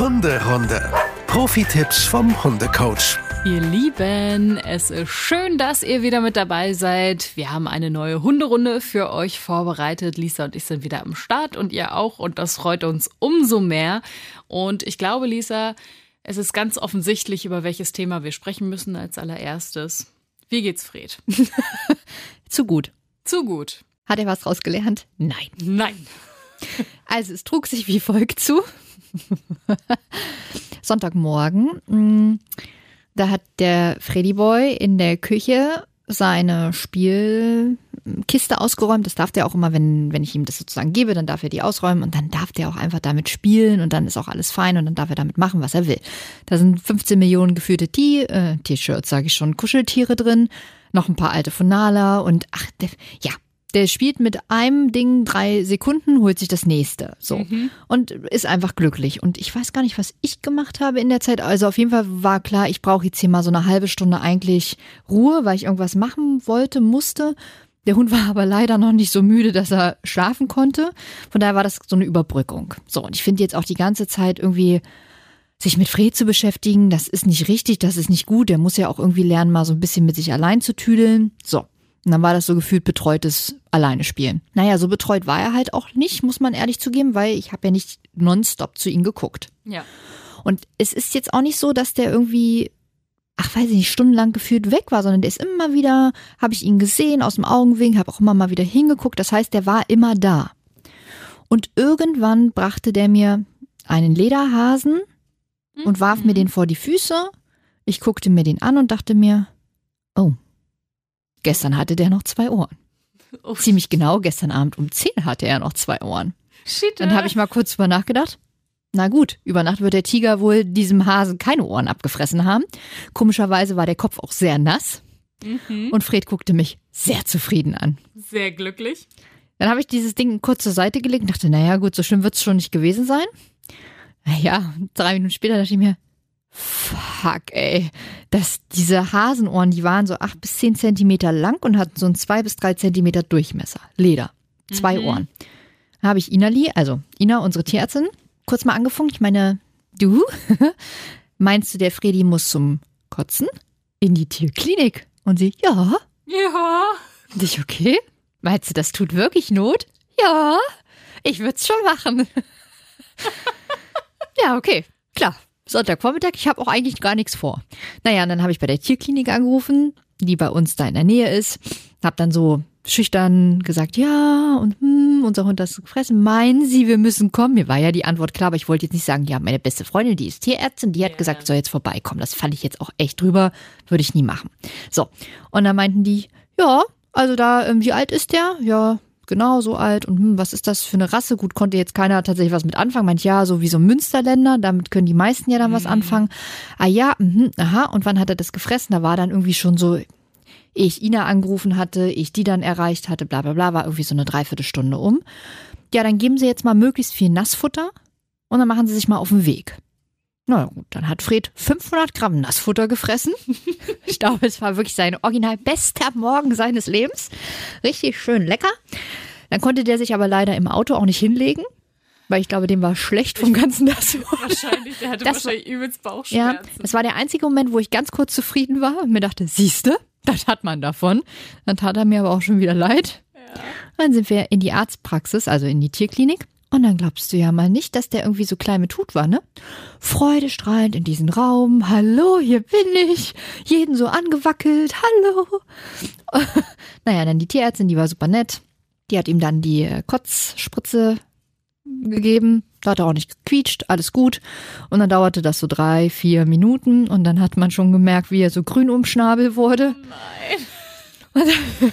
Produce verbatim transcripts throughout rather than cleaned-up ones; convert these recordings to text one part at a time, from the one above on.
Hunderunde. Profi-Tipps vom Hundecoach. Ihr Lieben, es ist schön, dass ihr wieder mit dabei seid. Wir haben eine neue Hunderunde für euch vorbereitet. Lisa und ich sind wieder am Start und ihr auch. Und das freut uns umso mehr. Und ich glaube, Lisa, es ist ganz offensichtlich, über welches Thema wir sprechen müssen als allererstes. Wie geht's Fred? Zu gut. Zu gut. Hat er was rausgelernt? Nein. Nein. Also es trug sich wie folgt zu. Sonntagmorgen, da hat der Freddy Boy in der Küche seine Spielkiste ausgeräumt. Das darf der auch immer, wenn, wenn ich ihm das sozusagen gebe, dann darf er die ausräumen und dann darf der auch einfach damit spielen und dann ist auch alles fein und dann darf er damit machen, was er will. Da sind fünfzehn Millionen geführte T- äh, T-Shirts, sage ich schon, Kuscheltiere drin, noch ein paar alte Fonala und ach, der, ja. Der spielt mit einem Ding drei Sekunden, holt sich das nächste. So. Mhm. Und ist einfach glücklich. Und ich weiß gar nicht, was ich gemacht habe in der Zeit. Also auf jeden Fall war klar, ich brauche jetzt hier mal so eine halbe Stunde eigentlich Ruhe, weil ich irgendwas machen wollte, musste. Der Hund war aber leider noch nicht so müde, dass er schlafen konnte. Von daher war das so eine Überbrückung. So, und ich finde jetzt auch die ganze Zeit irgendwie, sich mit Fred zu beschäftigen, das ist nicht richtig, das ist nicht gut. Der muss ja auch irgendwie lernen, mal so ein bisschen mit sich allein zu tüdeln. So. Und dann war das so gefühlt betreutes Alleine spielen. Naja, so betreut war er halt auch nicht, muss man ehrlich zugeben, weil ich habe ja nicht nonstop zu ihm geguckt. Ja. Und es ist jetzt auch nicht so, dass der irgendwie, ach weiß ich nicht, stundenlang gefühlt weg war, sondern der ist immer wieder, habe ich ihn gesehen aus dem Augenwinkel, habe auch immer mal wieder hingeguckt. Das heißt, der war immer da. Und irgendwann brachte der mir einen Lederhasen mhm. und warf mir den vor die Füße. Ich guckte mir den an und dachte mir, oh, gestern hatte der noch zwei Ohren. Oh. Ziemlich genau, gestern Abend um zehn hatte er noch zwei Ohren. Shit, Dann habe ich mal kurz drüber nachgedacht. Na gut, über Nacht wird der Tiger wohl diesem Hasen keine Ohren abgefressen haben. Komischerweise war der Kopf auch sehr nass. Mhm. Und Fred guckte mich sehr zufrieden an. Sehr glücklich. Dann habe ich dieses Ding kurz zur Seite gelegt und dachte, naja gut, so schlimm wird es schon nicht gewesen sein. Naja, drei Minuten später dachte ich mir, fuck, ey, das, diese Hasenohren, die waren so acht bis zehn Zentimeter lang und hatten so einen zwei bis drei Zentimeter Durchmesser. Leder. Zwei mhm. Ohren. Da habe ich Inali, also Ina, unsere Tierärztin, kurz mal angefunkt. Ich meine, du, meinst du, der Freddy muss zum Kotzen in die Tierklinik? Und sie, ja. Ja. Und ich, okay. Meinst du, das tut wirklich Not? Ja. Ich würde es schon machen. Ja, okay, klar. Sonntagvormittag, ich habe auch eigentlich gar nichts vor. Naja, und dann habe ich bei der Tierklinik angerufen, die bei uns da in der Nähe ist. Habe dann so schüchtern gesagt, ja, und hm, unser Hund hat es gefressen. Meinen Sie, wir müssen kommen? Mir war ja die Antwort klar, aber ich wollte jetzt nicht sagen, ja, meine beste Freundin, die ist Tierärztin, die hat ja. gesagt, soll jetzt vorbeikommen. Das fand ich jetzt auch echt drüber, würde ich nie machen. So, und dann meinten die, ja, also da, ähm, wie alt ist der? Ja, genau, so alt. Und hm, was ist das für eine Rasse? Gut, konnte jetzt keiner tatsächlich was mit anfangen. Meint, ja, so wie so Münsterländer, damit können die meisten ja dann was anfangen. Ah ja, mh, aha. Und wann hat er das gefressen? Da war dann irgendwie schon so, ehe ich Ina angerufen hatte, ich die dann erreicht hatte, bla bla bla, war irgendwie so eine Dreiviertelstunde um. Ja, dann geben Sie jetzt mal möglichst viel Nassfutter und dann machen Sie sich mal auf den Weg. Na gut, dann hat Fred fünfhundert Gramm Nassfutter gefressen. Ich glaube, es war wirklich sein original bester Morgen seines Lebens. Richtig schön lecker. Dann konnte der sich aber leider im Auto auch nicht hinlegen, weil ich glaube, dem war schlecht vom ganzen Nassfutter. Wahrscheinlich, der hatte das wahrscheinlich war, übelst Bauchschmerzen. Ja, das war der einzige Moment, wo ich ganz kurz zufrieden war und mir dachte, siehste, das hat man davon. Dann tat er mir aber auch schon wieder leid. Ja. Dann sind wir in die Arztpraxis, also in die Tierklinik. Und dann glaubst du ja mal nicht, dass der irgendwie so klein mit Hut war, ne? Freudestrahlend in diesen Raum. Hallo, hier bin ich. Jeden so angewackelt. Hallo. Naja, dann die Tierärztin, die war super nett. Die hat ihm dann die Kotzspritze gegeben. Da hat er auch nicht gequietscht. Alles gut. Und dann dauerte das so drei, vier Minuten. Und dann hat man schon gemerkt, wie er so grün um Schnabel wurde. Oh nein. Und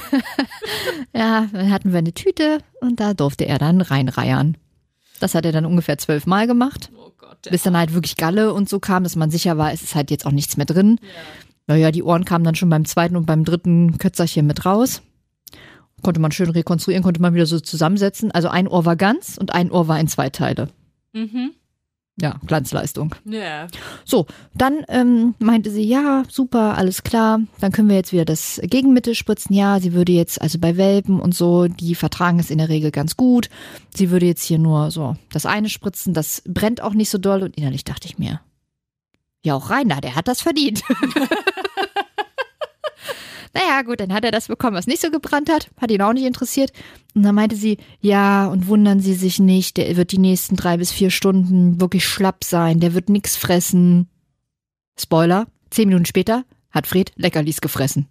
ja, dann hatten wir eine Tüte und da durfte er dann reinreiern. Das hat er dann ungefähr zwölfmal gemacht, oh Gott, bis dann halt wirklich Galle und so kam, dass man sicher war, es ist halt jetzt auch nichts mehr drin. Ja. Naja, die Ohren kamen dann schon beim zweiten und beim dritten Kötzerchen mit raus. Konnte man schön rekonstruieren, konnte man wieder so zusammensetzen. Also ein Ohr war ganz und ein Ohr war in zwei Teile. Mhm. Ja, Glanzleistung. Ja. So, dann ähm, meinte sie, ja, super, alles klar, dann können wir jetzt wieder das Gegenmittel spritzen. Ja, sie würde jetzt, also bei Welpen und so, die vertragen es in der Regel ganz gut. Sie würde jetzt hier nur so das eine spritzen, das brennt auch nicht so doll. Und innerlich dachte ich mir, ja, auch Rainer, der hat das verdient. Naja, gut, dann hat er das bekommen, was nicht so gebrannt hat. Hat ihn auch nicht interessiert. Und dann meinte sie, ja, und wundern Sie sich nicht, der wird die nächsten drei bis vier Stunden wirklich schlapp sein. Der wird nix fressen. Spoiler, zehn Minuten später hat Fred Leckerlis gefressen.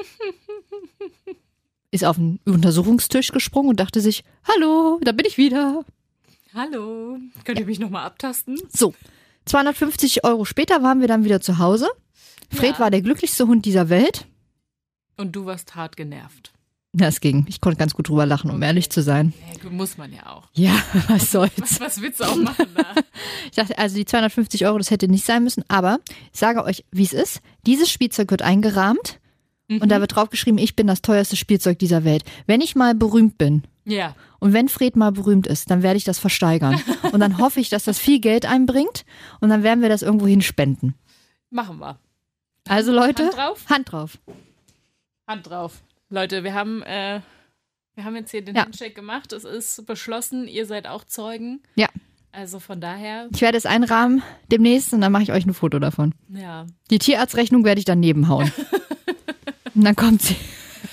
Ist auf den Untersuchungstisch gesprungen und dachte sich, hallo, da bin ich wieder. Hallo, könnt ihr mich nochmal abtasten? So, zweihundertfünfzig Euro später waren wir dann wieder zu Hause. Fred Ja. war der glücklichste Hund dieser Welt. Und du warst hart genervt. Ja, es ging. Ich konnte ganz gut drüber lachen, um Okay. ehrlich zu sein. Ja, muss man ja auch. Ja, was soll's. Was, was willst du auch machen da? Ich dachte, also die zweihundertfünfzig Euro, das hätte nicht sein müssen. Aber ich sage euch, wie es ist. Dieses Spielzeug wird eingerahmt und da wird draufgeschrieben, ich bin das teuerste Spielzeug dieser Welt. Wenn ich mal berühmt bin Ja. und wenn Fred mal berühmt ist, dann werde ich das versteigern. Und dann hoffe ich, dass das viel Geld einbringt und dann werden wir das irgendwo hinspenden. Machen wir. Also Leute, Hand drauf? Hand drauf. Hand drauf. Leute, wir haben, äh, wir haben jetzt hier den Ja. Handshake gemacht. Es ist beschlossen, ihr seid auch Zeugen. Ja, Also von daher, ich werde es einrahmen demnächst und dann mache ich euch ein Foto davon. ja, Die Tierarztrechnung werde ich daneben hauen. Und dann kommt sie.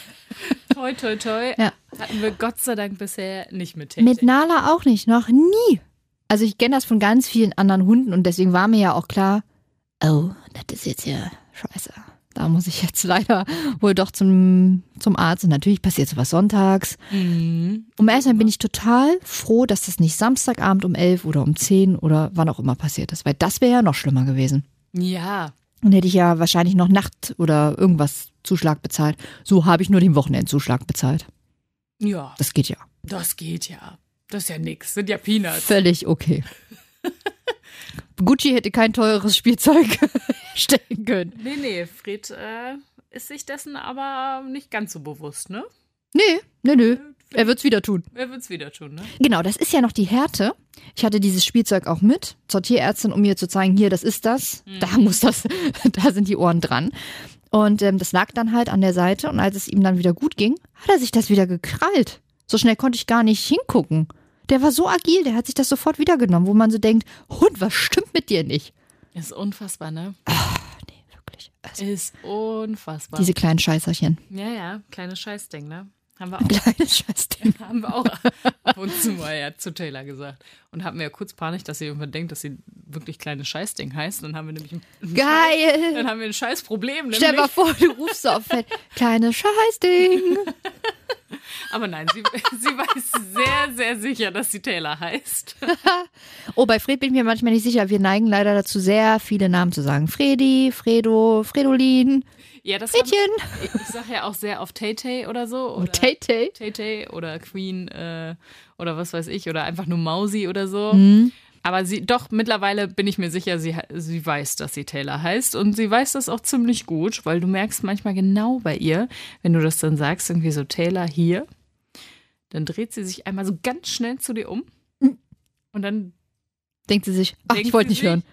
toi, toi, toi. Ja. Hatten wir Gott sei Dank bisher nicht mit Technik. Mit Nala auch nicht, noch nie. Also ich kenne das von ganz vielen anderen Hunden und deswegen war mir ja auch klar, oh, das ist jetzt ja scheiße. Da muss ich jetzt leider wohl doch zum, zum Arzt. Und natürlich passiert sowas sonntags. Mhm. Um ehrlich zu sein bin ich total froh, dass das nicht Samstagabend um elf oder um zehn oder wann auch immer passiert ist. Weil das wäre ja noch schlimmer gewesen. Ja, Und hätte ich ja wahrscheinlich noch Nacht oder irgendwas Zuschlag bezahlt. So habe ich nur den Wochenendzuschlag bezahlt. ja, Das geht ja. das geht ja. Das ist ja nix, sind ja Peanuts. Völlig okay. Gucci hätte kein teures Spielzeug stellen können. Nee, nee, Fred äh, ist sich dessen aber nicht ganz so bewusst, ne? Nee, nee, nö. Er wird's wieder tun. Er wird's wieder tun, ne? Genau, das ist ja noch die Härte. Ich hatte dieses Spielzeug auch mit zur Tierärztin, um mir zu zeigen, hier, das ist das. Da muss das, da sind die Ohren dran. Und ähm, das lag dann halt an der Seite. Und als es ihm dann wieder gut ging, hat er sich das wieder gekrallt. So schnell konnte ich gar nicht hingucken. Der war so agil, der hat sich das sofort wieder genommen, wo man so denkt, Hund, was stimmt mit dir nicht? Ist unfassbar, ne? Nee, wirklich. Also, Ist unfassbar. diese kleinen Scheißerchen. ja, ja, kleines Scheißding, ne? Haben wir auch, Kleines Scheißding. haben wir auch ab und zu mal ja, zu Taylor gesagt. Und hatten wir ja kurz Panik, dass sie irgendwann denkt, dass sie wirklich kleines Scheißding heißt. Dann haben wir nämlich ein, ein Scheiß, Geil! dann haben wir ein scheiß Problem. Stell dir mal Nämlich. vor, du rufst so auf Fett. Kleines Scheißding. Aber nein, sie, sie weiß sehr, sehr sicher, dass sie Taylor heißt. Oh, bei Fred bin ich mir manchmal nicht sicher. Wir neigen leider dazu, sehr viele Namen zu sagen. Fredi, Fredo, Fredolin, Ja, das Mädchen. Haben, ich sage ja auch sehr auf Tay-Tay oder so. Oh, Oder Tay-Tay. Tay-Tay oder Queen äh, oder was weiß ich. Oder einfach nur Mausi oder so. Mhm. Aber sie, doch, mittlerweile bin ich mir sicher, sie, sie weiß, dass sie Taylor heißt. Und sie weiß das auch ziemlich gut, weil du merkst manchmal genau bei ihr, wenn du das dann sagst, irgendwie so Taylor hier, dann dreht sie sich einmal so ganz schnell zu dir um. Und dann Denkt sie sich, ach, denkt ich wollte sie nicht sich, hören.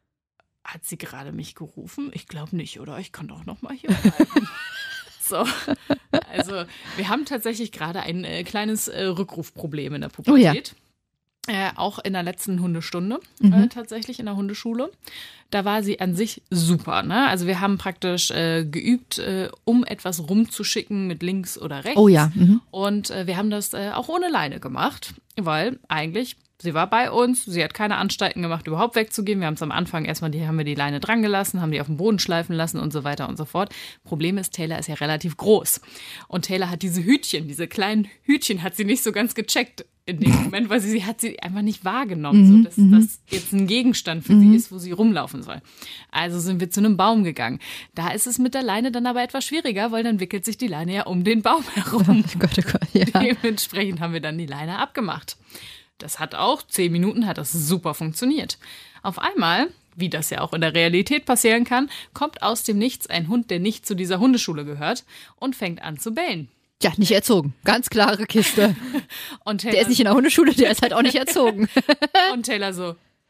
Hat sie gerade mich gerufen? Ich glaube nicht, oder? Ich kann doch noch mal hier bleiben. So, also wir haben tatsächlich gerade ein äh, kleines äh, Rückrufproblem in der Oh ja. Pubertät. Äh, auch in der letzten Hundestunde, Mhm. äh, tatsächlich in der Hundeschule. Da war sie an sich super, ne? Also wir haben praktisch äh, geübt, äh, um etwas rumzuschicken mit links oder rechts. Oh ja. Mhm. Und äh, wir haben das äh, auch ohne Leine gemacht, weil eigentlich, sie war bei uns, sie hat keine Anstalten gemacht, überhaupt wegzugehen. Wir haben es am Anfang erstmal, die, haben wir die Leine dran gelassen, haben die auf den Boden schleifen lassen und so weiter und so fort. Problem ist, Taylor ist ja relativ groß. Und Taylor hat diese Hütchen, diese kleinen Hütchen hat sie nicht so ganz gecheckt in dem Moment, weil sie, sie hat sie einfach nicht wahrgenommen, so, dass das jetzt ein Gegenstand für sie ist, wo sie rumlaufen soll. Also sind wir zu einem Baum gegangen. Da ist es mit der Leine dann aber etwas schwieriger, weil dann wickelt sich die Leine ja um den Baum herum. Oh Gott, oh Gott, ja. Dementsprechend haben wir dann die Leine abgemacht. Das hat auch, zehn Minuten hat das super funktioniert. Auf einmal, wie das ja auch in der Realität passieren kann, kommt aus dem Nichts ein Hund, der nicht zu dieser Hundeschule gehört und fängt an zu bellen. Ja, nicht erzogen. Ganz klare Kiste. Und Taylor, Der ist nicht in der Hundeschule, der ist halt auch nicht erzogen. und Taylor so,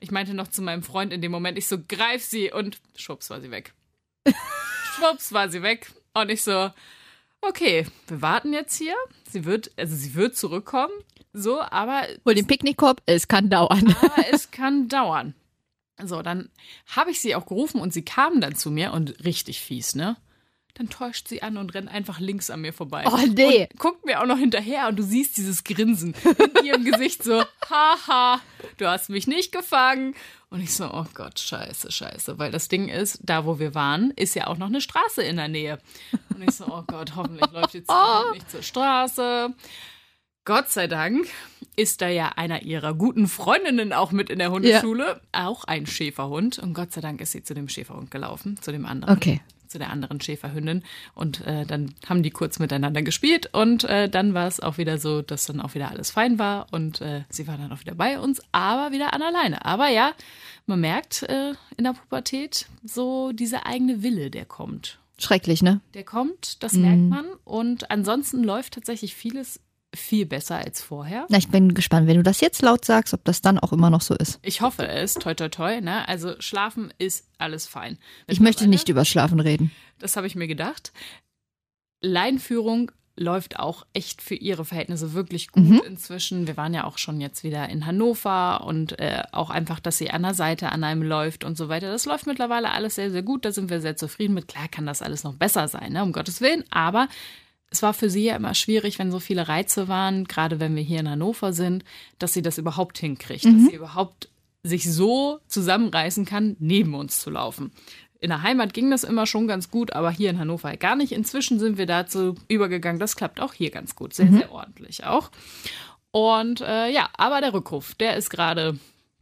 Ich meinte noch zu meinem Freund in dem Moment, ich so, greif sie und schwupps war sie weg. Schwupps war sie weg. Und ich so, okay, wir warten jetzt hier. Sie wird, also sie wird zurückkommen, so, aber... Hol den Picknickkorb, es kann dauern. Aber es kann dauern. So, dann habe ich sie auch gerufen und sie kam dann zu mir und richtig fies, ne? Dann täuscht sie an und rennt einfach links an mir vorbei. Oh, nee. Und guckt mir auch noch hinterher und du siehst dieses Grinsen in ihrem Gesicht so, haha, du hast mich nicht gefangen. Und ich so, oh Gott, scheiße, scheiße. Weil das Ding ist, da wo wir waren, ist ja auch noch eine Straße in der Nähe. Und ich so, oh Gott, hoffentlich läuft jetzt oh. nicht zur Straße. Gott sei Dank ist da ja einer ihrer guten Freundinnen auch mit in der Hundeschule. Ja. Auch ein Schäferhund. Und Gott sei Dank ist sie zu dem Schäferhund gelaufen, zu dem anderen. Okay. Zu der anderen Schäferhündin. Und äh, dann haben die kurz miteinander gespielt. Und äh, dann war es auch wieder so, dass dann auch wieder alles fein war. Und äh, sie war dann auch wieder bei uns, aber wieder an alleine. Aber ja, man merkt äh, in der Pubertät so dieser eigene Wille, der kommt. Schrecklich, ne? Der kommt, das mhm. merkt man. Und ansonsten läuft tatsächlich vieles viel besser als vorher. Na, ich bin gespannt, wenn du das jetzt laut sagst, ob das dann auch immer noch so ist. Ich hoffe es, toi toi toi. Ne? Also schlafen ist alles fein. Ich möchte nicht über Schlafen reden. Das habe ich mir gedacht. Leinenführung läuft auch echt für ihre Verhältnisse wirklich gut mhm. inzwischen. Wir waren ja auch schon jetzt wieder in Hannover und äh, auch einfach, dass sie an der Seite an einem läuft und so weiter. Das läuft mittlerweile alles sehr, sehr gut. Da sind wir sehr zufrieden mit. Klar kann das alles noch besser sein, ne? Um Gottes Willen. Aber es war für sie ja immer schwierig, wenn so viele Reize waren, gerade wenn wir hier in Hannover sind, dass sie das überhaupt hinkriegt, mhm. dass sie überhaupt sich so zusammenreißen kann, neben uns zu laufen. In der Heimat ging das immer schon ganz gut, aber hier in Hannover halt gar nicht. Inzwischen sind wir dazu übergegangen, das klappt auch hier ganz gut, sehr, mhm. sehr ordentlich auch. Und äh, ja, aber der Rückruf, der ist gerade,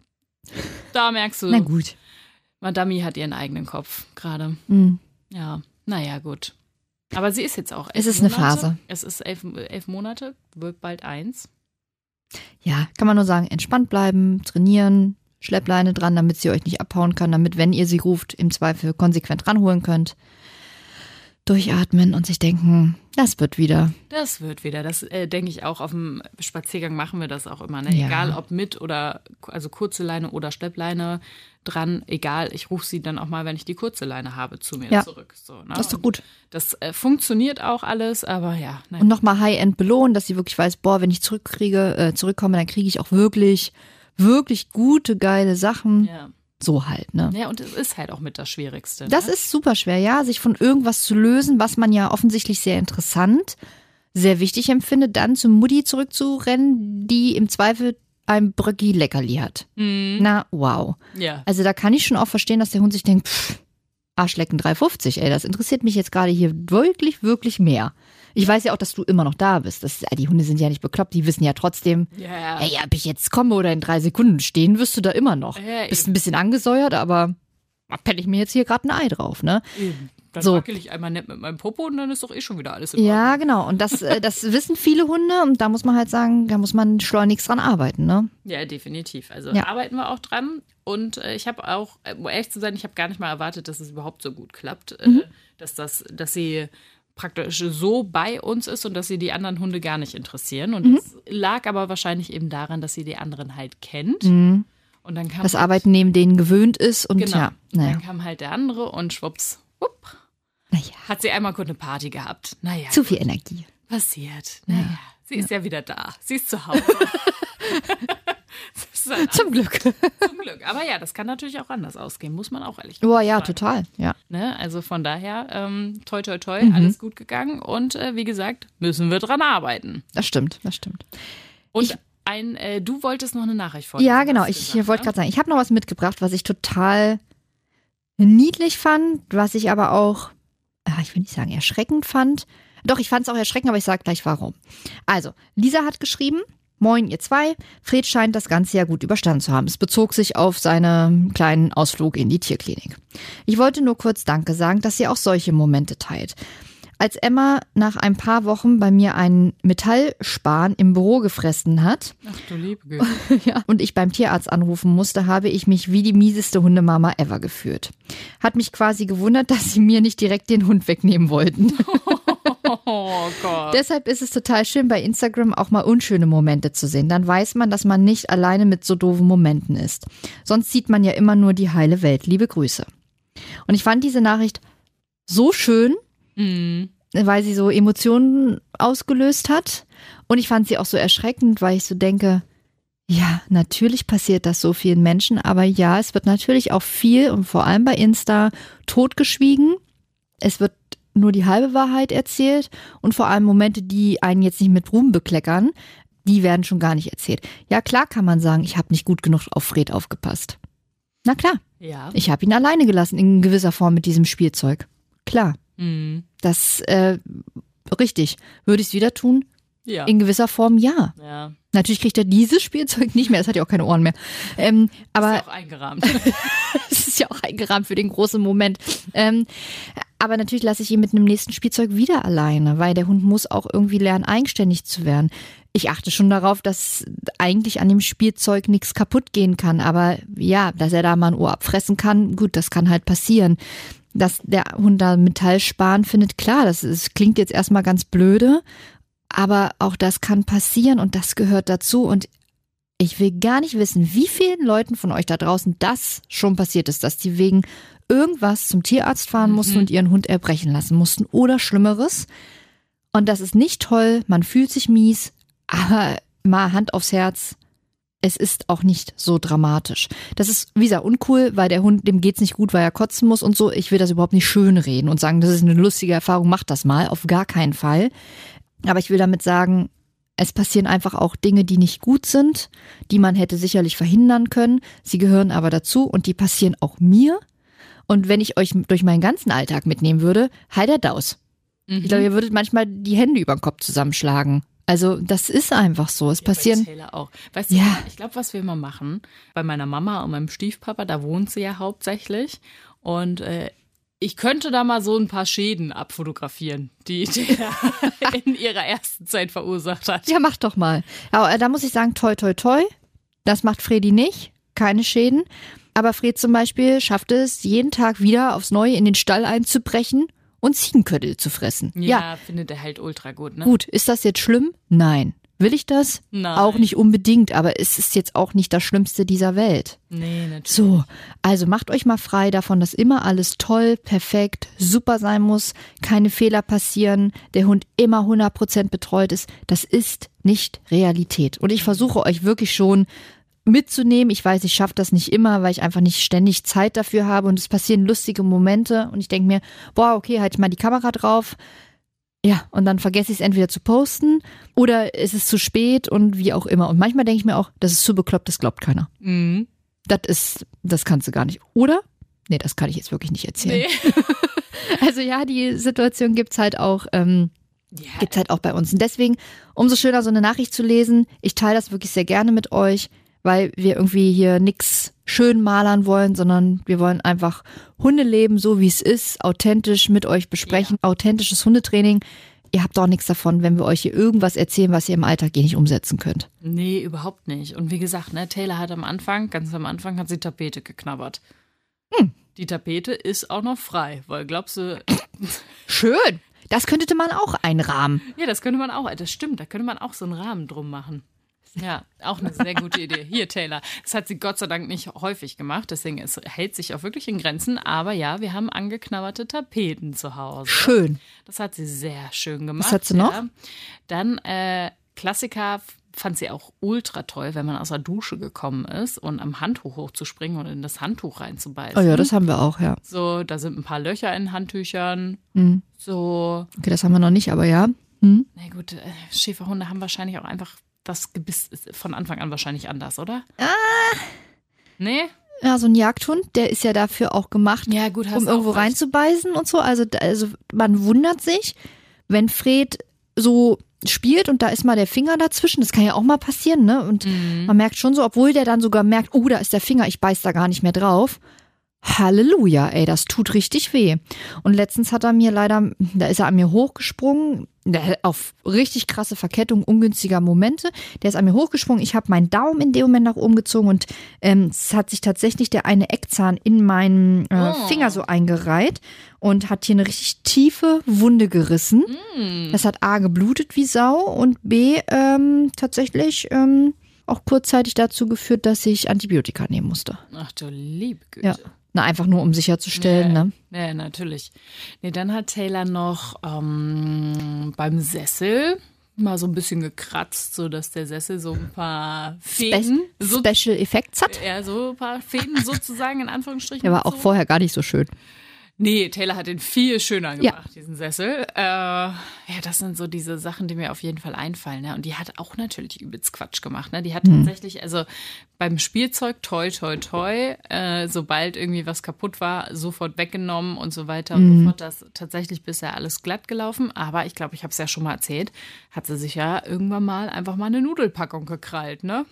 da merkst du, na gut. Madame hat ihren eigenen Kopf gerade. Mhm. Ja, naja, gut. Aber sie ist jetzt auch elf Es ist Monate. eine Phase. Es ist elf, elf Monate, wird bald eins. Ja, kann man nur sagen, entspannt bleiben, trainieren, Schleppleine dran, damit sie euch nicht abhauen kann, damit, wenn ihr sie ruft, im Zweifel konsequent ranholen könnt. Durchatmen und sich denken, das wird wieder. Das wird wieder. Das äh, denke ich auch. Auf dem Spaziergang machen wir das auch immer. Ne? Ja. Egal ob mit oder, also kurze Leine oder Schleppleine dran. Egal, ich rufe sie dann auch mal, wenn ich die kurze Leine habe, zu mir ja. zurück. So, ne? Das ist doch gut. Und das äh, funktioniert auch alles, aber ja. Nein. Und nochmal High-End belohnen, dass sie wirklich weiß, boah, wenn ich zurückkriege, äh, zurückkomme, dann kriege ich auch wirklich, wirklich gute, geile Sachen. Ja. So halt, ne? Ja, und es ist halt auch mit das Schwierigste. Ne? Das ist super schwer, ja, sich von irgendwas zu lösen, was man ja offensichtlich sehr interessant, sehr wichtig empfindet, dann zu Mutti zurückzurennen, die im Zweifel ein Bröcki-Leckerli hat. Mhm. Na, wow. Ja. Also da kann ich schon auch verstehen, dass der Hund sich denkt, pff, Arschlecken drei fünfzig, ey, das interessiert mich jetzt gerade hier wirklich, wirklich mehr. Ich weiß ja auch, dass du immer noch da bist. Das, die Hunde sind ja nicht bekloppt, die wissen ja trotzdem, ja. ey, ob ich jetzt komme oder in drei Sekunden stehen, wirst du da immer noch. Ja, bist ein bisschen angesäuert, aber pelle ich mir jetzt hier gerade ein Ei drauf, ne? Eben. Dann so. wackel ich einmal nett mit meinem Popo und dann ist doch eh schon wieder alles in Ja, genau. Und das, das wissen viele Hunde und da muss man halt sagen, da muss man schleunigst dran arbeiten, ne? Ja, definitiv. Also ja. arbeiten wir auch dran. Und äh, ich habe auch, um ehrlich zu sein, ich habe gar nicht mal erwartet, dass es überhaupt so gut klappt. Mhm. Äh, dass das, dass sie praktisch so bei uns ist und dass sie die anderen Hunde gar nicht interessieren. Und mhm. das lag aber wahrscheinlich eben daran, dass sie die anderen halt kennt. Mhm. Und dann kam das halt, Arbeiten neben denen gewöhnt ist und genau. ja. Naja. Dann kam halt der andere und schwupps, wupp, naja. hat sie einmal kurz eine Party gehabt. Naja. Zu viel Energie. Passiert. Naja, ja. sie ist ja. ja wieder da. Sie ist zu Hause. Halt Zum Glück. Zum Glück. Aber ja, das kann natürlich auch anders ausgehen, muss man auch ehrlich sagen. Oh ja, total. Ja. Ne? Also von daher, ähm, toi toi toi, mhm. alles gut gegangen. Und äh, wie gesagt, müssen wir dran arbeiten. Das stimmt, das stimmt. Und ich, ein, äh, du wolltest noch eine Nachricht vorlesen. Ja, genau. Ich wollte gerade sagen, ich habe noch was mitgebracht, was ich total niedlich fand, was ich aber auch, ich will nicht sagen erschreckend fand. Doch, ich fand es auch erschreckend, aber ich sage gleich warum. Also, Lisa hat geschrieben, moin ihr zwei, Fred scheint das Ganze ja gut überstanden zu haben. Es bezog sich auf seinen kleinen Ausflug in die Tierklinik. Ich wollte nur kurz Danke sagen, dass ihr auch solche Momente teilt. Als Emma nach ein paar Wochen bei mir einen Metallspan im Büro gefressen hat Ach du liebe Güte. ja, und ich beim Tierarzt anrufen musste, habe ich mich wie die mieseste Hundemama ever gefühlt. Hat mich quasi gewundert, dass sie mir nicht direkt den Hund wegnehmen wollten. Oh Gott. Deshalb ist es total schön, bei Instagram auch mal unschöne Momente zu sehen. Dann weiß man, dass man nicht alleine mit so doofen Momenten ist. Sonst sieht man ja immer nur die heile Welt. Liebe Grüße. Und ich fand diese Nachricht so schön, Mhm. weil sie so Emotionen ausgelöst hat. Und ich fand sie auch so erschreckend, weil ich so denke, ja, natürlich passiert das so vielen Menschen, aber ja, es wird natürlich auch viel und vor allem bei Insta totgeschwiegen. Es wird nur die halbe Wahrheit erzählt und vor allem Momente, die einen jetzt nicht mit Ruhm bekleckern, die werden schon gar nicht erzählt. Ja, klar kann man sagen, ich habe nicht gut genug auf Fred aufgepasst. Na klar, Ja. ich habe ihn alleine gelassen in gewisser Form mit diesem Spielzeug. Klar, Mhm. das, äh, richtig. Würde ich es wieder tun? Ja. In gewisser Form ja. ja. Natürlich kriegt er dieses Spielzeug nicht mehr, es hat ja auch keine Ohren mehr. Ähm, aber Ist ja auch eingerahmt. es ist ja auch eingerahmt für den großen Moment. Ähm, aber natürlich lasse ich ihn mit einem nächsten Spielzeug wieder alleine, weil der Hund muss auch irgendwie lernen, eigenständig zu werden. Ich achte schon darauf, dass eigentlich an dem Spielzeug nichts kaputt gehen kann. Aber ja, dass er da mal ein Ohr abfressen kann, gut, das kann halt passieren. Dass der Hund da Metall sparen findet, klar, das ist, klingt jetzt erstmal ganz blöde. Aber auch das kann passieren und das gehört dazu. Und ich will gar nicht wissen, wie vielen Leuten von euch da draußen das schon passiert ist, dass die wegen irgendwas zum Tierarzt fahren mussten Mhm. und ihren Hund erbrechen lassen mussten oder Schlimmeres. Und das ist nicht toll, man fühlt sich mies, aber mal Hand aufs Herz, es ist auch nicht so dramatisch. Das ist, wie gesagt, uncool, weil der Hund, dem geht's nicht gut, weil er kotzen muss und so. Ich will das überhaupt nicht schönreden und sagen, das ist eine lustige Erfahrung, macht das mal, auf gar keinen Fall. Aber ich will damit sagen, es passieren einfach auch Dinge, die nicht gut sind, die man hätte sicherlich verhindern können. Sie gehören aber dazu und die passieren auch mir. Und wenn ich euch durch meinen ganzen Alltag mitnehmen würde, halt der Daus. Mhm. Ich glaube, ihr würdet manchmal die Hände über den Kopf zusammenschlagen. Also das ist einfach so. Es Ja, passieren. bei Taylor auch. Weißt du, Ja. ich glaube, was wir immer machen, bei meiner Mama und meinem Stiefpapa, da wohnt sie ja hauptsächlich. Und äh, ich könnte da mal so ein paar Schäden abfotografieren, die Taylor in ihrer ersten Zeit verursacht hat. Ja, mach doch mal. Aber da muss ich sagen, toi, toi, toi. Das macht Fredi nicht. Keine Schäden. Aber Fred zum Beispiel schafft es, jeden Tag wieder aufs Neue in den Stall einzubrechen und Ziegenköttel zu fressen. Ja, findet er halt ultra gut, ne? Gut, ist das jetzt schlimm? Nein. Will ich das? Nein. Auch nicht unbedingt, aber es ist jetzt auch nicht das Schlimmste dieser Welt. Nee, natürlich. So, also macht euch mal frei davon, dass immer alles toll, perfekt, super sein muss, keine Fehler passieren, der Hund immer hundert Prozent betreut ist. Das ist nicht Realität. Und ich versuche euch wirklich schon mitzunehmen. Ich weiß, ich schaffe das nicht immer, weil ich einfach nicht ständig Zeit dafür habe und es passieren lustige Momente und ich denke mir, boah, okay, halt ich mal die Kamera drauf. Ja, und dann vergesse ich es entweder zu posten oder es ist zu spät und wie auch immer. Und manchmal denke ich mir auch, das ist zu bekloppt, das glaubt keiner. Mhm. Das ist, das kannst du gar nicht. Oder? Nee, das kann ich jetzt wirklich nicht erzählen. Nee. Also ja, die Situation gibt's halt auch, ähm, Ja, gibt's halt auch bei uns. Und deswegen, umso schöner, so eine Nachricht zu lesen. Ich teile das wirklich sehr gerne mit euch, weil wir irgendwie hier nix schön malern wollen, sondern wir wollen einfach Hundeleben, so wie es ist, authentisch mit euch besprechen. Authentisches Hundetraining. Ihr habt auch nichts davon, wenn wir euch hier irgendwas erzählen, was ihr im Alltag hier nicht umsetzen könnt. nee, überhaupt nicht. Und wie gesagt, ne, Taylor hat am Anfang, ganz am Anfang, hat sie Tapete geknabbert. Hm. Die Tapete ist auch noch frei, weil glaubst du, Schön. Das könnte man auch einrahmen. ja, das könnte man auch, das stimmt, da könnte man auch so einen Rahmen drum machen. Ja, auch eine sehr gute Idee. Hier, Taylor. Das hat sie Gott sei Dank nicht häufig gemacht, deswegen es hält sich auch wirklich in Grenzen. Aber ja, wir haben angeknabberte Tapeten zu Hause. Schön. Das hat sie sehr schön gemacht. Was hat sie noch? Ja. Dann äh, Klassiker fand sie auch ultra toll, wenn man aus der Dusche gekommen ist und am Handtuch hochzuspringen und in das Handtuch reinzubeißen. Oh ja, das haben wir auch, ja. So, da sind ein paar Löcher in Handtüchern. Mhm. So, Okay, das haben wir noch nicht, aber ja. Mhm. na gut, äh, Schäferhunde haben wahrscheinlich auch einfach, das Gebiss ist von Anfang an wahrscheinlich anders, oder? Ah. Nee? Ja, so ein Jagdhund, der ist ja dafür auch gemacht, Ja, gut, hast um auch irgendwo recht. reinzubeißen und so. Also, also man wundert sich, wenn Fred so spielt und da ist mal der Finger dazwischen. Das kann ja auch mal passieren, ne? Und Mhm. man merkt schon so, obwohl der dann sogar merkt, oh, da ist der Finger, ich beiß da gar nicht mehr drauf. Halleluja, ey, das tut richtig weh. Und letztens hat er mir leider, da ist er an mir hochgesprungen, auf richtig krasse Verkettung ungünstiger Momente. Der ist an mir hochgesprungen, ich habe meinen Daumen in dem Moment nach oben gezogen und ähm, es hat sich tatsächlich der eine Eckzahn in meinen äh, Oh. Finger so eingereiht und hat hier eine richtig tiefe Wunde gerissen. Mm. Das hat A, geblutet wie Sau und B, ähm, tatsächlich ähm, auch kurzzeitig dazu geführt, dass ich Antibiotika nehmen musste. Ach du liebe Güte. Ja. Na, einfach nur, um sicherzustellen, Ja, ne? ja, natürlich. Nee, dann hat Taylor noch ähm, beim Sessel mal so ein bisschen gekratzt, sodass der Sessel so ein paar Fäden, Spe so, Special Effects hat. ja, so ein paar Fäden sozusagen in Anführungsstrichen. Der war auch so. vorher gar nicht so schön. Nee, Taylor hat den viel schöner Ja. gemacht, diesen Sessel. Äh, ja, das sind so diese Sachen, die mir auf jeden Fall einfallen. Ne? Und die hat auch natürlich übelst Quatsch gemacht. Ne? Die hat Mhm. tatsächlich, also beim Spielzeug, toi, toi, toi, äh, sobald irgendwie was kaputt war, sofort weggenommen und so weiter. Und Mhm. sofort das tatsächlich bisher alles glatt gelaufen. Aber ich glaube, ich habe es ja schon mal erzählt, hat sie sich ja irgendwann mal einfach mal eine Nudelpackung gekrallt, ne?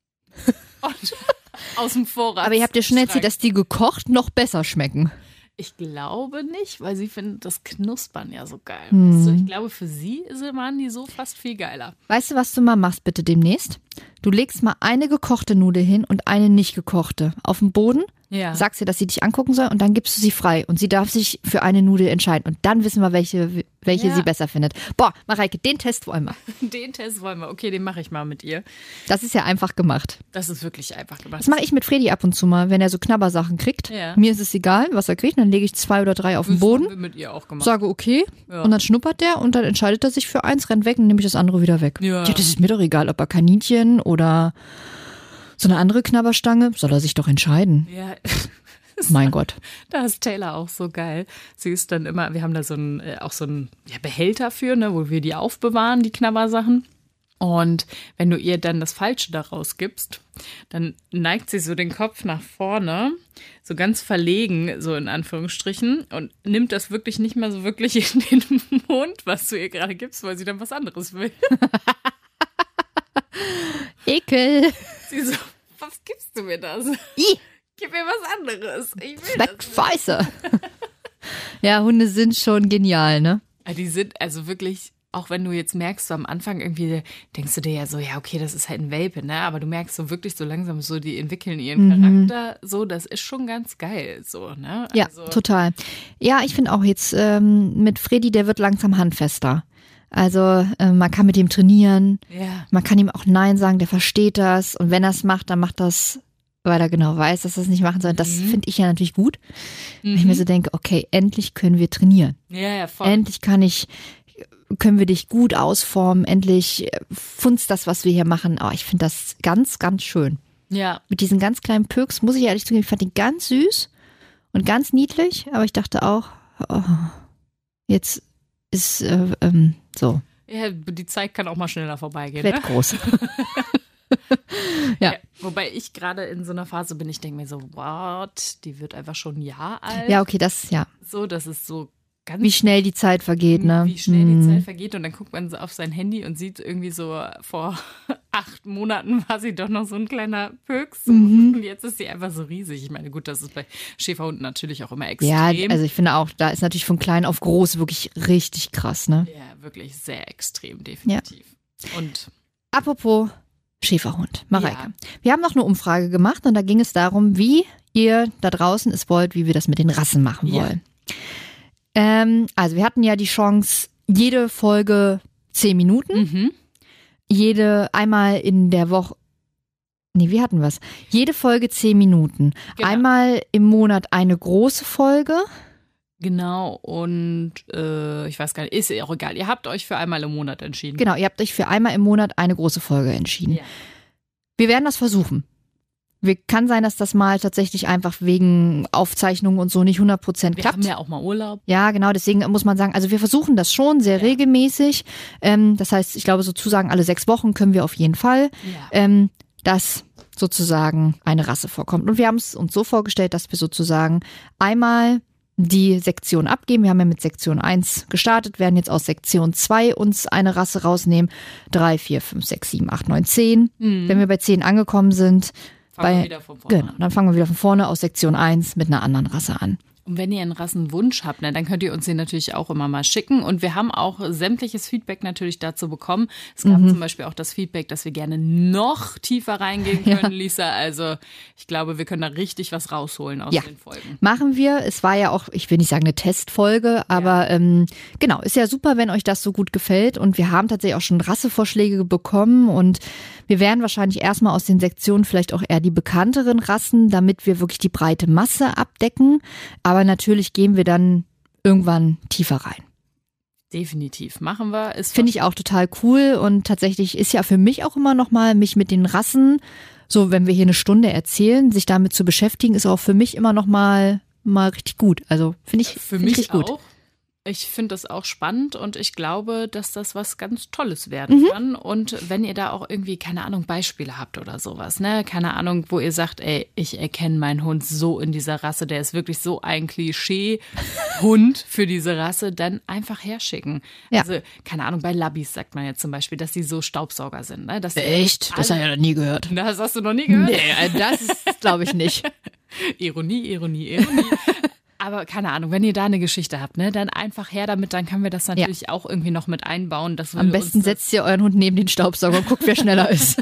Und aus dem Vorrat. Aber ihr habt ja schon erzählt, dass die gekocht noch besser schmecken. Ich glaube nicht, weil sie findet das Knuspern ja so geil. Hm. Weißt du, ich glaube, für sie waren die so fast viel geiler. Weißt du, was du mal machst bitte demnächst? Du legst mal eine gekochte Nudel hin und eine nicht gekochte auf den Boden, Ja. sagst ihr, dass sie dich angucken soll und dann gibst du sie frei und sie darf sich für eine Nudel entscheiden und dann wissen wir, welche, welche Ja. sie besser findet. Boah, Mareike, den Test wollen wir. Den Test wollen wir. Okay, den mache ich mal mit ihr. Das ist ja einfach gemacht. Das ist wirklich einfach gemacht. Das mache ich mit Fredi ab und zu mal, wenn er so Knabbersachen kriegt. Ja. Mir ist es egal, was er kriegt, dann lege ich zwei oder drei auf den Das haben Boden, wir mit ihr auch gemacht. sage okay Ja. und dann schnuppert der und dann entscheidet er sich für eins, rennt weg und nehme ich das andere wieder weg. Ja. das ist mir doch egal, ob er Kaninchen oder so eine andere Knabberstange, soll er sich doch entscheiden. Ja. Mein Gott. Da ist Taylor auch so geil. Sie ist dann immer, wir haben da so ein, äh, auch so ein ja, Behälter für, ne, wo wir die aufbewahren, die Knabbersachen. Und wenn du ihr dann das Falsche daraus gibst, dann neigt sie so den Kopf nach vorne, so ganz verlegen, so in Anführungsstrichen, und nimmt das wirklich nicht mehr so wirklich in den Mund, was du ihr gerade gibst, weil sie dann was anderes will. Ekel. Sie so, was gibst du mir das? I, Gib mir was anderes. Ich will Schmeckt das. scheiße. Ja, Hunde sind schon genial, ne? Ja, die sind also wirklich, auch wenn du jetzt merkst, so am Anfang irgendwie denkst du dir ja so, ja, okay, das ist halt ein Welpe, ne? Aber du merkst so wirklich so langsam so, die entwickeln ihren Mhm. Charakter so, das ist schon ganz geil, so, ne? Ja, Also, total. Ja, ich finde auch jetzt ähm, mit Fredi, der wird langsam handfester. Also äh, man kann mit ihm trainieren, ja. man kann ihm auch Nein sagen, der versteht das. Und wenn er es macht, dann macht das, weil er genau weiß, dass er es nicht machen soll. Das Mhm. finde ich ja natürlich gut. Wenn ich Mhm. mir so denke, okay, endlich können wir trainieren. Ja, ja, voll. Endlich kann ich, können wir dich gut ausformen. Endlich funzt das, was wir hier machen. Oh, ich finde das ganz, ganz schön. Ja, Mit diesen ganz kleinen Pöks, muss ich ehrlich zugeben, ich fand die ganz süß und ganz niedlich. Aber ich dachte auch, oh, jetzt ist äh, ähm, so, ja, die Zeit kann auch mal schneller vorbeigehen, werd ne? groß. Ja. Ja, wobei ich gerade in so einer Phase bin, ich denke mir so, what, die wird einfach schon ein Jahr alt. Ja, okay, das, ja. So, das ist so ganz Wie schnell die Zeit vergeht, ne? wie schnell Hm. die Zeit vergeht. Und dann guckt man so auf sein Handy und sieht irgendwie so, vor acht Monaten war sie doch noch so ein kleiner Pöks. Mhm. Und jetzt ist sie einfach so riesig. Ich meine, gut, das ist bei Schäferhunden natürlich auch immer Ja, extrem. also ich finde auch, da ist natürlich von klein auf groß wirklich richtig krass, ne? ja, wirklich sehr extrem, definitiv. Und Apropos Schäferhund, Mareike. Ja. Wir haben noch eine Umfrage gemacht und da ging es darum, wie ihr da draußen es wollt, wie wir das mit den Rassen machen Ja. wollen. Ähm, also wir hatten ja die Chance, jede Folge zehn Minuten, mhm. jede einmal in der Woche, nee, wie hatten wir es? Jede Folge zehn Minuten. Genau. Einmal im Monat eine große Folge. Genau, und äh, ich weiß gar nicht, ist ja auch egal. Ihr habt euch für einmal im Monat entschieden. Genau, ihr habt euch für einmal im Monat eine große Folge entschieden. Ja. Wir werden das versuchen. Wir, kann sein, dass das mal tatsächlich einfach wegen Aufzeichnungen und so nicht hundert Prozent Wir klappt. haben ja auch mal Urlaub. Ja, genau, deswegen muss man sagen, also wir versuchen das schon sehr Ja. regelmäßig. Ähm, das heißt, ich glaube, sozusagen alle sechs Wochen können wir auf jeden Fall, Ja. ähm, dass sozusagen eine Rasse vorkommt. Und wir haben es uns so vorgestellt, dass wir sozusagen einmal die Sektion abgeben. Wir haben ja mit Sektion eins gestartet, werden jetzt aus Sektion zwei uns eine Rasse rausnehmen. drei, vier, fünf, sechs, sieben, acht, neun, zehn. Mhm. Wenn wir bei zehn angekommen sind, Fangen wir bei, wieder von vorne genau, an. dann fangen wir wieder von vorne aus Sektion eins mit einer anderen Rasse an. Und wenn ihr einen Rassenwunsch habt, ne, dann könnt ihr uns den natürlich auch immer mal schicken. Und wir haben auch sämtliches Feedback natürlich dazu bekommen. Es gab mhm. zum Beispiel auch das Feedback, dass wir gerne noch tiefer reingehen können, ja. Lisa. Also ich glaube, wir können da richtig was rausholen aus ja. den Folgen. Machen wir. Es war ja auch, ich will nicht sagen eine Testfolge, aber ja. ähm, genau, ist ja super, wenn euch das so gut gefällt. Und wir haben tatsächlich auch schon Rassevorschläge bekommen. Und wir werden wahrscheinlich erstmal aus den Sektionen vielleicht auch eher die bekannteren Rassen, damit wir wirklich die breite Masse abdecken. Aber natürlich gehen wir dann irgendwann tiefer rein. Definitiv. Machen wir. Finde ich auch total cool. Und tatsächlich ist ja für mich auch immer noch mal, mich mit den Rassen, so wenn wir hier eine Stunde erzählen, sich damit zu beschäftigen, ist auch für mich immer noch mal, mal richtig gut. Also finde ich, für find mich ich richtig auch. gut. Ich finde das auch spannend und ich glaube, dass das was ganz Tolles werden mhm. kann. Und wenn ihr da auch irgendwie, keine Ahnung, Beispiele habt oder sowas, ne? Keine Ahnung, wo ihr sagt, ey, ich erkenne meinen Hund so in dieser Rasse, der ist wirklich so ein Klischee-Hund für diese Rasse, dann einfach herschicken. Ja. Also, keine Ahnung, bei Labbys sagt man ja zum Beispiel, dass die so Staubsauger sind. Ne? Dass Echt? Das habe ich ja noch nie gehört. Das hast du noch nie gehört? Nee, das glaube ich nicht. Ironie, Ironie, Ironie. Aber keine Ahnung, wenn ihr da eine Geschichte habt, ne, dann einfach her damit, dann können wir das natürlich ja. auch irgendwie noch mit einbauen. Dass Am besten setzt ihr euren Hund neben den Staubsauger und guckt, wer schneller ist.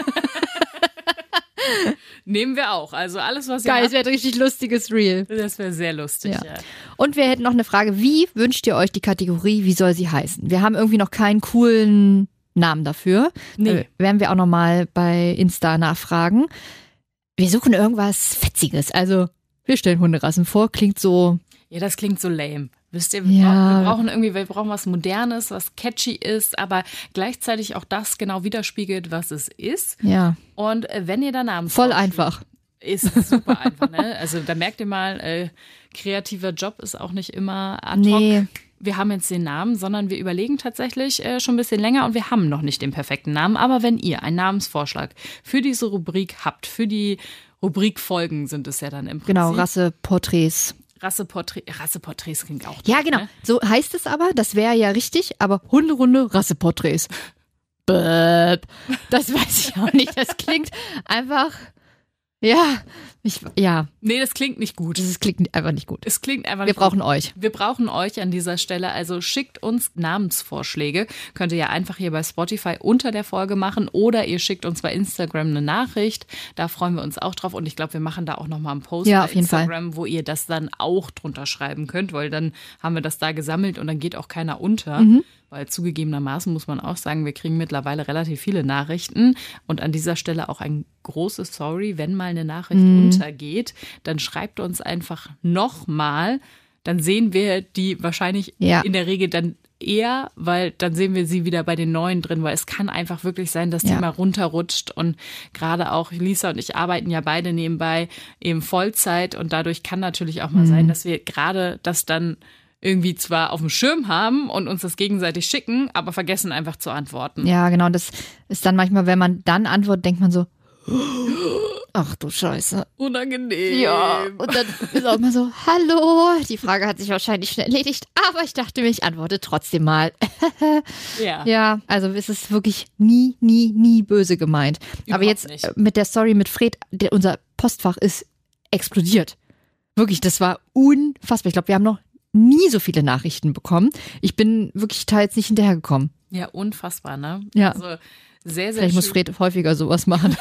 Nehmen wir auch. Also alles, was ihr Geil, habt. das wäre ein richtig lustiges Reel. Das wäre sehr lustig, ja. ja. Und wir hätten noch eine Frage, wie wünscht ihr euch die Kategorie, wie soll sie heißen? Wir haben irgendwie noch keinen coolen Namen dafür. Nee. Äh, werden wir auch nochmal bei Insta nachfragen. Wir suchen irgendwas Fetziges. Also wir stellen Hunderassen vor, klingt so... Ja, das klingt so lame. Wisst ihr, wir, ja. brauchen, wir brauchen irgendwie, wir brauchen was Modernes, was catchy ist, aber gleichzeitig auch das genau widerspiegelt, was es ist. Ja. Und äh, wenn ihr da Namen voll einfach. Ist super einfach, ne? Also da merkt ihr mal, äh, kreativer Job ist auch nicht immer ad hoc. Nee. Wir haben jetzt den Namen, sondern wir überlegen tatsächlich äh, schon ein bisschen länger und wir haben noch nicht den perfekten Namen. Aber wenn ihr einen Namensvorschlag für diese Rubrik habt, für die Rubrikfolgen sind es ja dann im Prinzip. Genau, Rasseporträts. Rasseporträt, Rasseporträts klingt auch. Ja, gut, genau. Ne? So heißt es aber, das wäre ja richtig, aber Hunderunde Rasseporträts. Bäb. Das weiß ich auch nicht. Das klingt einfach, ja, ich, ja. Nee, das klingt nicht gut. Das klingt einfach nicht gut. Es klingt einfach Wir nicht brauchen gut. euch. Wir brauchen euch an dieser Stelle. Also schickt uns Namensvorschläge. Könnt ihr ja einfach hier bei Spotify unter der Folge machen oder ihr schickt uns bei Instagram eine Nachricht. Da freuen wir uns auch drauf und ich glaube, wir machen da auch nochmal einen Post ja, bei auf jeden Instagram, Fall. wo ihr das dann auch drunter schreiben könnt, weil dann haben wir das da gesammelt und dann geht auch keiner unter. Mhm. Weil zugegebenermaßen muss man auch sagen, wir kriegen mittlerweile relativ viele Nachrichten und an dieser Stelle auch ein großes Sorry, wenn mal eine Nachricht mhm. untergeht, dann schreibt uns einfach nochmal, dann sehen wir die wahrscheinlich ja. in der Regel dann eher, weil dann sehen wir sie wieder bei den neuen drin, weil es kann einfach wirklich sein, dass die ja. mal runterrutscht und gerade auch Lisa und ich arbeiten ja beide nebenbei eben Vollzeit und dadurch kann natürlich auch mal mhm. sein, dass wir gerade das dann irgendwie zwar auf dem Schirm haben und uns das gegenseitig schicken, aber vergessen einfach zu antworten. Ja, genau. Das ist dann manchmal, wenn man dann antwortet, denkt man so, ach du Scheiße. Unangenehm. Ja, und dann ist auch immer so, hallo, die Frage hat sich wahrscheinlich schon erledigt, aber ich dachte mir, ich antworte trotzdem mal. Ja. Ja, also es ist wirklich nie, nie, nie böse gemeint. Überhaupt aber jetzt nicht. Mit der Story mit Fred, der, unser Postfach ist explodiert. Wirklich, das war unfassbar. Ich glaube, wir haben noch nie so viele Nachrichten bekommen. Ich bin wirklich teils nicht hinterhergekommen. Ja, unfassbar, ne? Ja. Also sehr, sehr Vielleicht schön. muss Fred häufiger sowas machen.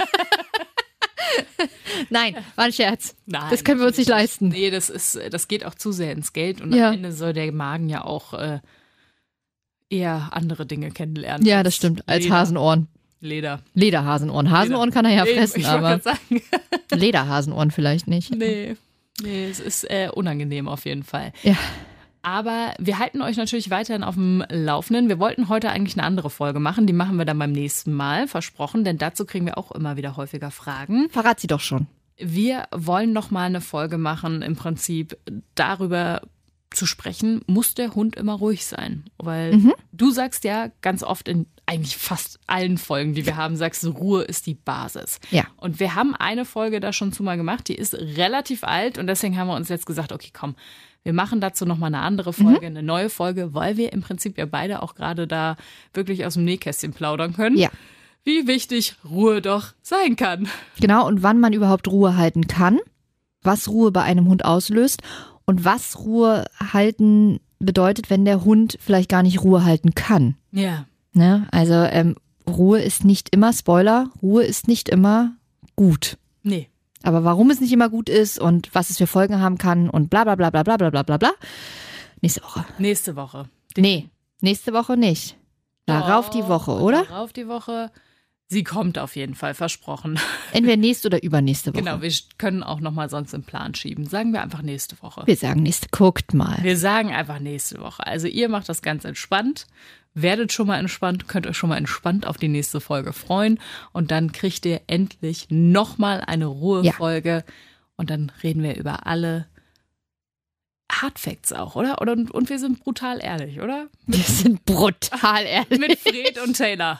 Nein, war ein Scherz. Nein, das können wir uns nicht leisten. Nee, das ist, das geht auch zu sehr ins Geld und ja. am Ende soll der Magen ja auch äh, eher andere Dinge kennenlernen. Ja, das stimmt. Als Leder. Hasenohren. Leder. Lederhasenohren. Hasenohren Leder. kann er ja Nee, fressen, ich aber sagen. Lederhasenohren vielleicht nicht. Nee. Nee, es ist äh, unangenehm auf jeden Fall. Ja. Aber wir halten euch natürlich weiterhin auf dem Laufenden. Wir wollten heute eigentlich eine andere Folge machen. Die machen wir dann beim nächsten Mal, versprochen. Denn dazu kriegen wir auch immer wieder häufiger Fragen. Verrat sie doch schon. Wir wollen noch mal eine Folge machen, im Prinzip darüber zu sprechen, muss der Hund immer ruhig sein? Weil mhm. du sagst ja ganz oft in eigentlich fast allen Folgen, die wir haben, sagst du, Ruhe ist die Basis. Ja. Und wir haben eine Folge da schon zu mal gemacht, die ist relativ alt und deswegen haben wir uns jetzt gesagt, okay, komm, wir machen dazu nochmal eine andere Folge, mhm. eine neue Folge, weil wir im Prinzip ja beide auch gerade da wirklich aus dem Nähkästchen plaudern können. Ja. wie wichtig Ruhe doch sein kann. Genau, und wann man überhaupt Ruhe halten kann, was Ruhe bei einem Hund auslöst und was Ruhe halten bedeutet, wenn der Hund vielleicht gar nicht Ruhe halten kann. Ja. Ne? Also ähm, Ruhe ist nicht immer, Spoiler, Ruhe ist nicht immer gut. Nee. Aber warum es nicht immer gut ist und was es für Folgen haben kann und bla bla bla bla bla bla bla bla bla. Nächste Woche. Nächste Woche. Nee, nächste Woche nicht. Darauf die Woche, oder? Darauf die Woche. Sie kommt auf jeden Fall, versprochen. Entweder nächste oder übernächste Woche. Genau, wir können auch nochmal sonst im Plan schieben. Sagen wir einfach nächste Woche. Wir sagen nächste, guckt mal. Wir sagen einfach nächste Woche. Also ihr macht das ganz entspannt, werdet schon mal entspannt, könnt euch schon mal entspannt auf die nächste Folge freuen und dann kriegt ihr endlich nochmal eine Ruhefolge ja. Und dann reden wir über alle Hardfacts auch, oder? oder? Und wir sind brutal ehrlich, oder? Wir sind brutal ehrlich. Mit Fred und Taylor.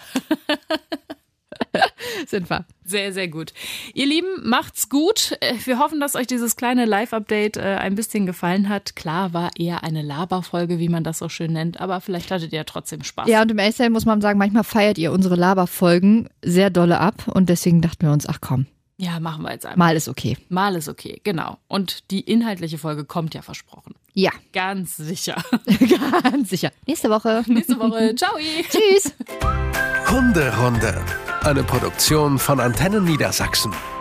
Sind wir. Sehr, sehr gut. Ihr Lieben, macht's gut. Wir hoffen, dass euch dieses kleine Live-Update ein bisschen gefallen hat. Klar, war eher eine Laberfolge, wie man das so schön nennt, aber vielleicht hattet ihr ja trotzdem Spaß. Ja, und im Echtsein muss man sagen, manchmal feiert ihr unsere Laberfolgen sehr dolle ab und deswegen dachten wir uns, ach komm. Ja, machen wir jetzt einfach. Mal ist okay. Mal ist okay, genau. Und die inhaltliche Folge kommt ja versprochen. Ja. Ganz sicher. Ganz sicher. Nächste Woche. Nächste Woche. Ciao. Tschüss. Hunderunde. Eine Produktion von Antennen Niedersachsen.